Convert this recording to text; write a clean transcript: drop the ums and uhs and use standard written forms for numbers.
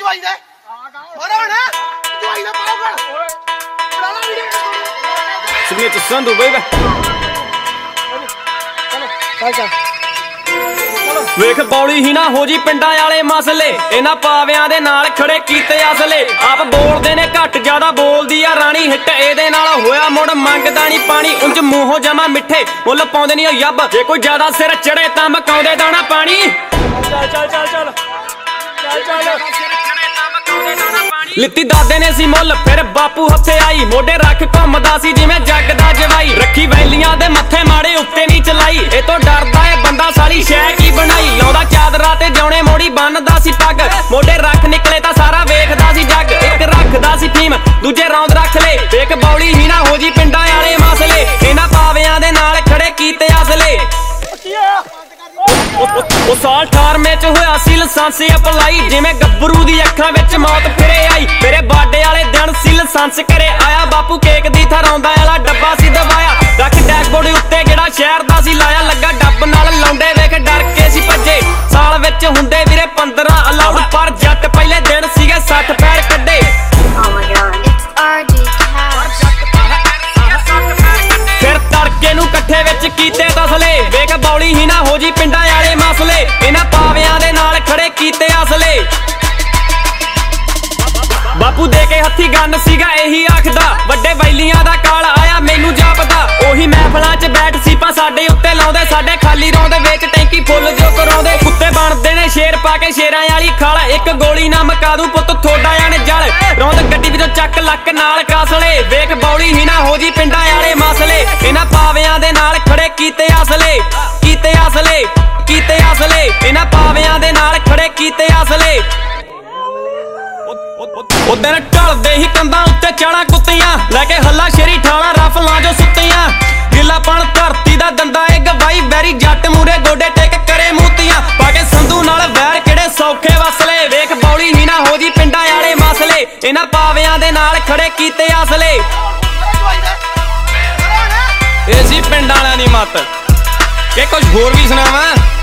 ਦਵਾਈ ਦੇ ਹੋਰ ਹੁਣ ਦਵਾਈ ਦਾ ਪਾਓ ਕਰ ਬਣਾ ਲਾ ਵੀਡੀਓ ਸੁਨੀਤ ਸੰਧੂ ਬਈ ਚਲੋ ਚੱਲ ਵੇਖ ਬੌਲੀ ਹੀ ਨਾ ਹੋ ਜੀ ਪਿੰਡਾਂ ਵਾਲੇ ਮਸਲੇ ਇਹਨਾਂ ਪਾਵਿਆਂ ਦੇ ਨਾਲ ਖੜੇ ਕੀਤੇ ਅਸਲੇ ਆਪ ਬੋਲਦੇ ਨੇ ਘੱਟ ਜ਼ਿਆਦਾ ਬੋਲਦੀ ਆ ਰਾਣੀ ਹਿੱਟ ਇਹਦੇ ਨਾਲ ਹੋਇਆ ਮੁੜ ਮੰਗਦਾ ਨਹੀਂ ਪਾਣੀ ਉਂਝ ਮੂੰਹੋਂ ਜਮਾ ਮਿੱਠੇ ਮੁੱਲ ਪਾਉਂਦੇ ਨਹੀਂ ਯੱਬ ਜੇ ਕੋਈ ਜ਼ਿਆਦਾ ਸਿਰ ਚੜੇ ਤਾਂ ਮਕਾਉਂਦੇ ਦਾਣਾ ਪਾਣੀ ਚੱਲ ਚੱਲ ਚੱਲ ਚੱਲ ਚੱਲ ਚੱਲ ਲਿੱਤੀ ਦਾਦੇ ਨੇ ਸੀ ਮੁੱਲ ਫਿਰ ਬਾਪੂ ਹੱਥੇ ਆਈ ਮੋਢੇ ਰੱਖ ਘੁੰਮਦਾ ਸੀ ਜਿਵੇਂ ਜੱਗ ਦਾ ਜਵਾਈ ਰੱਖੀ ਵੈਲੀਆਂ ਦੇ ਮੱਥੇ ਮਾੜੇ ਉੱਤੇ ਨਹੀਂ ਚਲਾਈ ਇਹ ਤੋਂ ਡਰਦਾ ਏ ਬੰਦਾ ਸਾਲੀ ਸ਼ੈ ਕੀ ਬਣਾਈ ਲਾਉਂਦਾ ਚਾਦਰਾ ਤੇ ਜਾਉਣੇ ਮੋੜੀ ਬੰਨਦਾ ਸੀ ਪੱਗ ਮੋਢੇ ਰੱਖ ਨਿਕਲੇ ਤਾਂ ਸਾਰਾ ਵੇਖਦਾ ਸੀ ਜੱਗ ਇੱਕ ਰੱਖਦਾ ਸੀ ਫੀਮ ਦੂਜੇ ਰੌਂਦ ਰੱਖ ਲੇ ਵੇਖ ਬੌਲੀ ਹੀ ਨਾ ਹੋ ਜੀ ਪਿੰਡਾਂ ਵਾਲੇ ਮਸਲੇ ਇਹਨਾਂ ਪਾਵਿਆਂ ਦੇ ਨਾਲ ਖੜੇ ਕੀਤੇ ਅਸਲੇ ਉਹ ਸਾਲ 18 ਚ ਹੋਇਆ ਸੀ ਲਾਇਸੈਂਸ ਅਪਲਾਈ ਜਿਵੇਂ ਗੱਭਰੂ ਦੀ ਅੱਖਾਂ ਵਿੱਚ ਮੌਤ ਫਿਰੇ ਆਈ ਮੇਰੇ ਬਾਡੇ ਵਾਲੇ ਦਿਨ ਸੀ ਲਾਇਸੈਂਸ ਕਰੇ ਆਇਆ ਬਾਪੂ ਕੇਕ ਦੀ ਥਰਾਉਂਦਾ ਵਾਲਾ ਡੱਬਾ ਸੀ ਦਵਾਇਆ ਰੱਖ ਡੈਸ਼ਬੋਰਡ ਉੱਤੇ ਜਿਹੜਾ ਸ਼ਹਿਰ ਦਾ ਸੀ ਲਾਇਆ ਲੱਗਾ ਡੱਬ ਨਾਲ ਲਾਉਂਦੇ ਵੇਖ ਡਰ ਕੇ ਸੀ ਭੱਜੇ ਸਾਲ ਵਿੱਚ ਹੁੰਦੇ ਵੀਰੇ 15 ਅਲਾਉਡ ਪਰ ਜੱਟ ਪਹਿਲੇ ਦਿਨ ਸੀਗੇ 60 ਪੈਰ ਕੱਢੇ ਫਿਰ ਤੜਕੇ ਨੂੰ ਇਕੱਠੇ ਵਿੱਚ ਕੀਤੇ ਤਸਲੇ ਵੇਖ ਬੌਲੀ ਹੀ ਨਾ ਹੋ ਜੀ ਪਿੰਡਾਂ ਵਾਲੇ ਮਸਲੇ ਇਹਨਾਂ ਪਾਵਿਆਂ ਦੇ ਨਾਲ ਖੜੇ ਕੀਤੇ ਅਸਲੇ ਬਾਪੂ ਦੇ ਕੇ ਹੱਥੀ ਗੰਨ ਸੀਗਾ ਇਹੀ ਆਖਦਾ ਵੱਡੇ ਵੈਲੀਆਂ ਦਾ ਕਾਲ ਆਇਆ ਮੈਨੂੰ ਜਾਪਦਾ ਉਹੀ ਮਹਿਫਲਾਂ 'ਚ ਬੈਠ ਸੀਪਾਂ ਸਾਡੇ ਉੱਤੇ ਲਾਉਂਦੇ ਸਾਡੇ ਖਾਲੀ ਰੌਂਦੇ ਵਿੱਚ ਟੈਂਕੀ ਫੁੱਲ ਜੋ ਕਰਾਉਂਦੇ ਕੁੱਤੇ ਬਣਦੇ ਨੇ ਸ਼ੇਰ ਪਾ ਕੇ ਸ਼ੇਰਾਂ ਵਾਲੀ ਖਾਲ ਇੱਕ ਗੋਲੀ ਨਾ ਮਕਾ ਦੂ ਪੁੱਤ ਥੋੜਾ ਜਾਣ ਜਲ ਰੌਂਦ ਗੱਡੀ ਵਿੱਚੋਂ ਚੱਕ ਲੱਕ ਨਾਲ ਕਾਸਲੇ ਵੇਖ ਬੌਲੀ ਹੀ ਨਾ ਹੋ ਜੀ ਪਿੰਡਾਂ ਵਾਲੇ ਮਸਲੇ ਇਹਨਾਂ ਪਾਵਿਆਂ ਦੇ ਨਾਲ ਖੜੇ ਕੀਤੇ ਅਸਲੇ ਕੀਤੇ ਅਸਲੇ ਕੀਤੇ ਅਸਲੇ ਇਹਨਾਂ ਪਾਵਿਆਂ ਦੇ ਨਾਲ ਖੜੇ ਕੀਤੇ ਅਸਲੇ ਉਹ ਦਿਨ ਢਲਦੇ ਹੀ ਕੰਧਾਂ ਉੱਤੇ ਚਾਲਾਂ ਕੁੱਤੀਆਂ ਲੈ ਕੇ ਹੱਲਾ ਸ਼ੇਰੀ ਠਾਲਾਂ ਰਫਲਾਂ ਜੋ ਸੁੱਤੀਆਂ ਗਿੱਲਾਪਣ ਧਰਤੀ ਦਾ ਦੰਦਾ ਏ ਗਵਾਈ ਬੈਰੀ ਜੱਟ ਮੂਰੇ ਗੋਡੇ ਟੇਕ ਕਰੇ ਮੂਤੀਆਂ ਪਾ ਕੇ ਸੰਧੂ ਨਾਲ ਵੈਰ ਕਿਹੜੇ ਸੌਖੇ ਵਸਲੇ ਵੇਖ ਬੌਲੀ ਹੀ ਨਾ ਹੋ ਜੀ ਪਿੰਡਾਂ ਵਾਲੇ ਮਸਲੇ ਇਹਨਾਂ ਪਾਵਿਆਂ ਦੇ ਨਾਲ ਖੜੇ ਕੀਤੇ ਅਸਲੇ ਇਹ ਸੀ ਪਿੰਡਾਂ ਵਾਲਿਆਂ ਦੀ ਮੱਤ ਕਿ ਕੁਝ ਹੋਰ ਵੀ ਸੁਣਾਵਾਂ